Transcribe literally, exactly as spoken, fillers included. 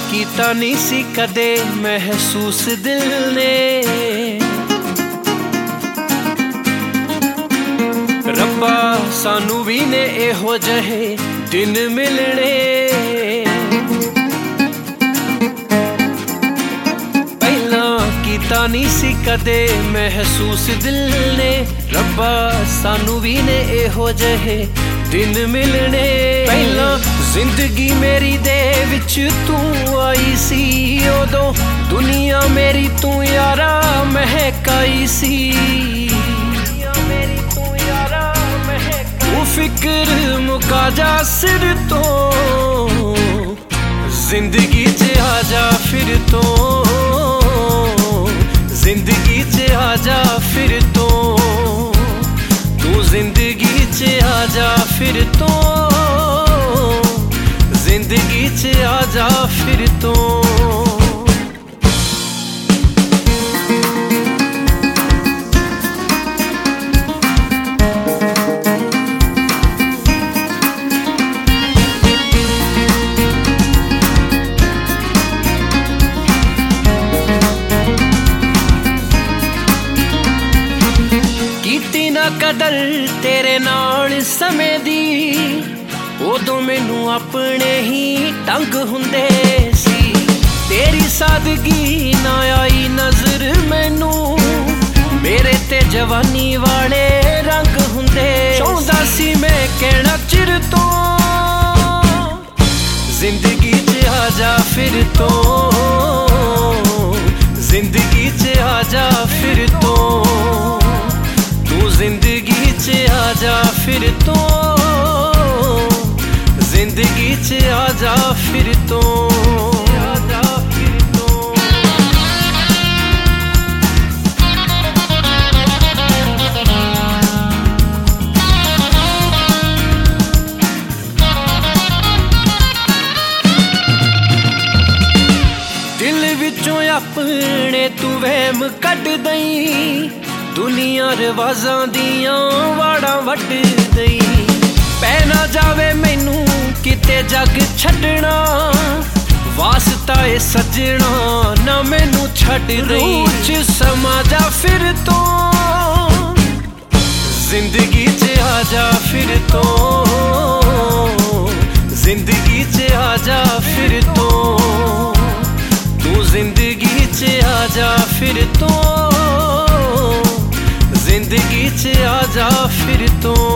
ਕੀਤਾ ਨਹੀਂ ਸੀ ਕਦੇ ਮਹਿਸੂਸ ਦਿਲ ਨੇ। ਰੱਬਾ ਸਾਨੂੰ ਵੀ ਨੇ ਇਹੋ ਜਿਹੇ ਦਿਨ ਮਿਲਣੇ। ਪਹਿਲਾਂ ਕੀਤਾ ਨਹੀਂ ਸੀ ਕਦੇ ਮਹਿਸੂਸ ਦਿਲ ਨੇ। ਰੱਬਾ ਸਾਨੂੰ ਵੀ ਨੇ ਇਹੋ ਜਿਹੇ ਦਿਨ ਮਿਲਣੇ। ਪਹਿਲਾਂ ਜ਼ਿੰਦਗੀ ਮੇਰੀ ਦੇ ਵਿੱਚ ਤੂੰ ਆਈ ਸੀ, ਉਦੋਂ ਦੁਨੀਆ ਮੇਰੀ ਤੂੰ ਯਾਰਾ ਮਹਿਕਾਈ ਸੀ। ਤੂੰ ਫਿਕਰ ਮੁਕਾ ਜਾ ਸਿਰ ਤੋਂ, ਜ਼ਿੰਦਗੀ 'ਚ ਆ ਜਾ ਫਿਰ ਤੋਂ, ਜ਼ਿੰਦਗੀ 'ਚ ਆ ਜਾ ਫਿਰ ਤੋਂ, ਤੂੰ ਜ਼ਿੰਦਗੀ 'ਚ ਆ ਜਾ ਫਿਰ ਤੋਂ, ਜ਼ਿੰਦਗੀ 'ਚ ਆ ਜਾ ਫਿਰ ਤੋਂ। ਕੀਤੀ ਨਾ ਕਦਰ ਤੇਰੇ ਨਾਲ ਸਮੇਂ ਦੀ, ਉਦੋਂ ਮੈਨੂੰ ਆਪਣੇ ਹੀ ਢੰਗ ਹੁੰਦੇ ਸੀ। ਤੇਰੀ ਸਾਦਗੀ ਨਾ ਆਈ ਨਜ਼ਰ ਮੈਨੂੰ, ਮੇਰੇ ਤੇ ਜਵਾਨੀ ਵਾਲੇ ਰੰਗ ਹੁੰਦੇ। ਚਾਹੁੰਦਾ ਸੀ ਮੈਂ ਕਹਿਣਾ ਚਿਰ ਤੋਂ, ਜ਼ਿੰਦਗੀ 'ਚ ਆ ਜਾ ਫਿਰ ਤੋਂ, ਜ਼ਿੰਦਗੀ 'ਚ ਆ ਜਾ ਫਿਰ ਤੋਂ, ਤੂੰ ਜ਼ਿੰਦਗੀ 'ਚ ਆ ਜਾ ਫਿਰ ਤੋਂ, ਜ਼ਿੰਦਗੀ 'ਚ ਆ ਜਾ ਫਿਰ ਤੋਂ। ਦਿਲ ਵਿੱਚੋਂ ਆਪਣੇ ਤੂੰ ਵਹਿਮ ਕੱਢ ਦਈ, ਦੁਨੀਆ ਰਿਵਾਜ਼ਾਂ ਦੀਆਂ ਵਾੜਾਂ ਵੱਢ ਦਈ। ਪੈ ਨਾ ਜਾਵੇ ਮੈਨੂੰ ਕਿਤੇ ਜੱਗ ਛੱਡਣਾ, ਵਾਸਤਾ ਏ ਸੱਜਣਾ ਨਾ ਮੈਨੂੰ ਛੱਡ ਦਈ। 'ਚ ਸਮਾ ਜਾ ਫਿਰ ਤੋਂ, ਜ਼ਿੰਦਗੀ 'ਚ ਆ ਜਾ ਫਿਰ ਤੋਂ, ਜ਼ਿੰਦਗੀ 'ਚ ਆ ਜਾ ਫਿਰ ਤੋਂ, ਤੂੰ ਜ਼ਿੰਦਗੀ 'ਚ ਆ ਜਾ ਫਿਰ ਤੋਂ, ਜ਼ਿੰਦਗੀ 'ਚ ਆ ਜਾ ਫਿਰ ਤੋਂ।